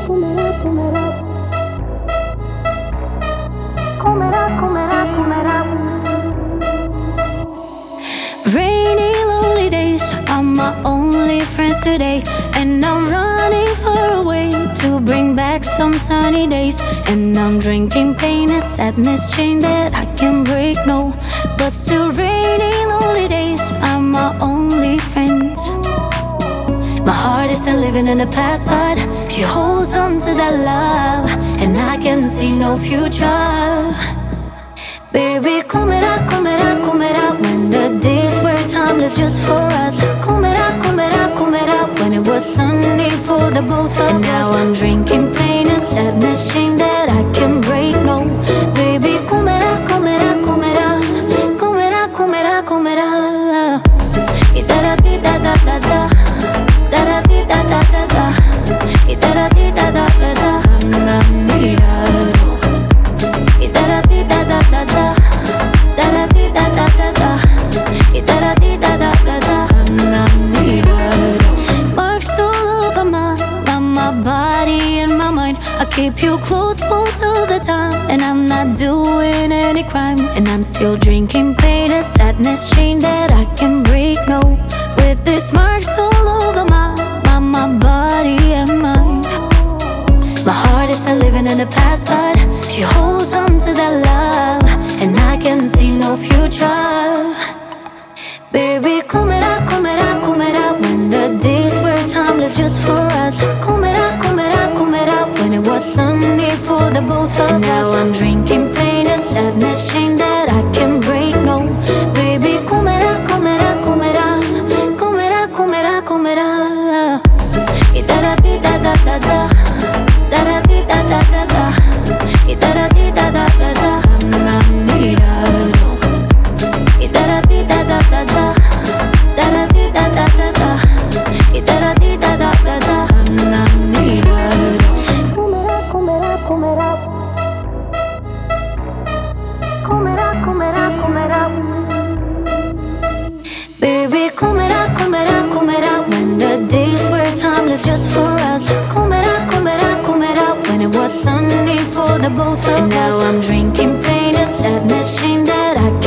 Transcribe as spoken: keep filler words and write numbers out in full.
comerá, comerá. Comerá, comerá, comerá. Rainy, lonely days are my only friends today, and I'm running far away to bring back some sunny days. And I'm drinking pain and sadness, chain that I can break, no. But still, rainy, lonely days are my only friends. My heart is still living in the past, but she holds on to that love, and I can see no future. Baby, comerá, comerá, comerá. When the days were timeless just for us. Comerá, comerá, comerá. When it was Sunday for the both of us. And now I'm drinking pain and sadness, chain that I can break, no. Baby, comerá, comerá, comerá. Comerá, comerá, comerá. Y da di da da da da. Da di da da da da. Y da di da da da da. Na mirado. Y da di da da da da. Da di da da da da. Y da di da da da da. Na mirado. Marks all over my, my, my body and my mind. I keep you close most of the time, and I'm not doing any crime. And I'm still drinking pain and sadness, chain that I can break, no. With these marks all over my, my, my body and mind. My heart is still living in the past, but she holds on to that love, and I can see no future. Baby, comerá, comerá, comerá. When the days were timeless just for us. Comerá, comerá, comerá. When it was Sunday for the both of us. And now I'm drinking pain and sadness, chain that I can break, no. Baby, comerá, comerá, comerá. Comerá, comerá, comerá. Y da di da da da da. Da di da da da da. Y da di da da da da. Na mirado. Y da di da da da da. Da di da da da da. Y da di da da da da. Na mirado. Comerá, comerá, comerá. Comerá, comerá, comerá. Baby, comerá, comerá, comerá. When the days were timeless just for us. Comerá, comerá, comerá. When it was Sunday for the both of us. And now I'm drinking pain and sadness, chain that I